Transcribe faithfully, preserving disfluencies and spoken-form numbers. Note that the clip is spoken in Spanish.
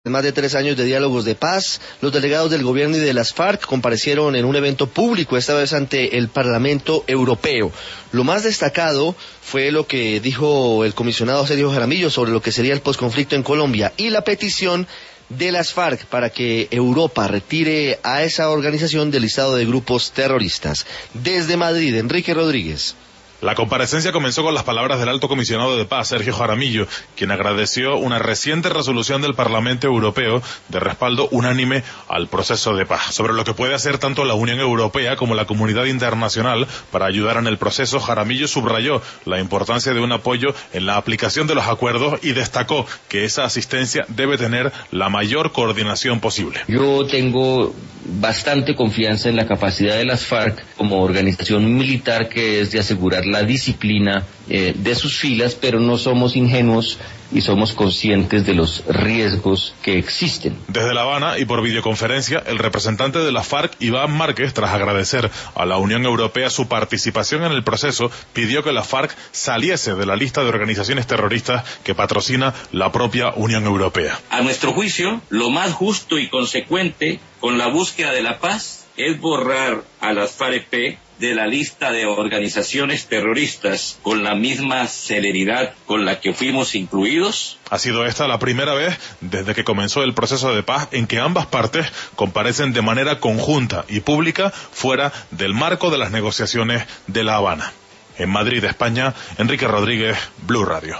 Más de tres años de diálogos de paz, los delegados del gobierno y de las FARC comparecieron en un evento público, esta vez ante el Parlamento Europeo. Lo más destacado fue lo que dijo el comisionado Sergio Jaramillo sobre lo que sería el posconflicto en Colombia y la petición de las FARC para que Europa retire a esa organización del listado de grupos terroristas. Desde Madrid, Enrique Rodríguez. La comparecencia comenzó con las palabras del alto comisionado de paz, Sergio Jaramillo, quien agradeció una reciente resolución del Parlamento Europeo de respaldo unánime al proceso de paz. Sobre lo que puede hacer tanto la Unión Europea como la comunidad internacional para ayudar en el proceso, Jaramillo subrayó la importancia de un apoyo en la aplicación de los acuerdos y destacó que esa asistencia debe tener la mayor coordinación posible. Yo tengo bastante confianza en la capacidad de las FARC como organización militar que es de asegurar la disciplina eh, de sus filas, pero no somos ingenuos y somos conscientes de los riesgos que existen. Desde La Habana y por videoconferencia, el representante de la FARC, Iván Márquez, tras agradecer a la Unión Europea su participación en el proceso, pidió que la FARC saliese de la lista de organizaciones terroristas que patrocina la propia Unión Europea. A nuestro juicio, lo más justo y consecuente con la búsqueda de la paz es borrar a las FARC de la lista de organizaciones terroristas con la misma celeridad con la que fuimos incluidos. Ha sido esta la primera vez desde que comenzó el proceso de paz en que ambas partes comparecen de manera conjunta y pública fuera del marco de las negociaciones de La Habana. En Madrid, España, Enrique Rodríguez, Blue Radio.